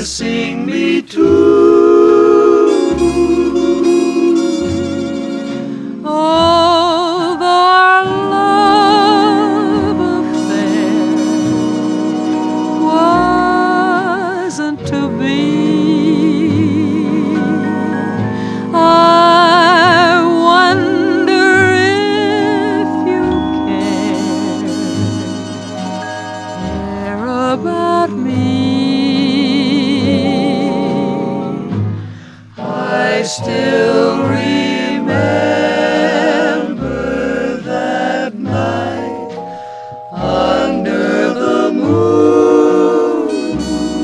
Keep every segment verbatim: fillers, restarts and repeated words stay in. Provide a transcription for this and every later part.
kissing me too. Although our love affair wasn't to be, I wonder if you care, care about me. I still remember that night under the moon.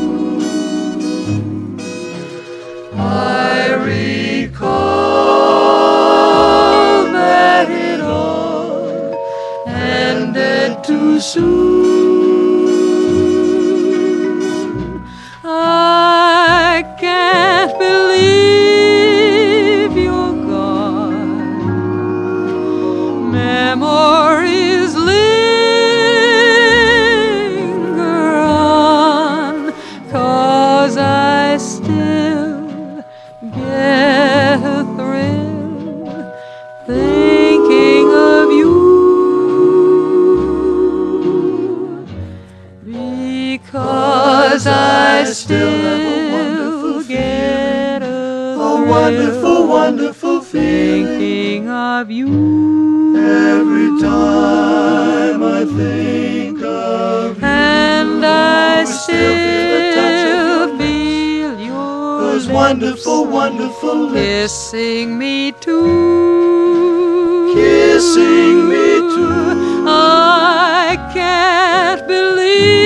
I recall that it all ended too soon. I can't believe you're gone. Memories linger on, 'cause I still get a thrill thinking of you, because I still get a A wonderful, wonderful feeling thinking of you. every time I think of you. And I I still feel the touch of your still feel your Those lips wonderful, wonderful lips kissing me too, kissing me too. I can't believe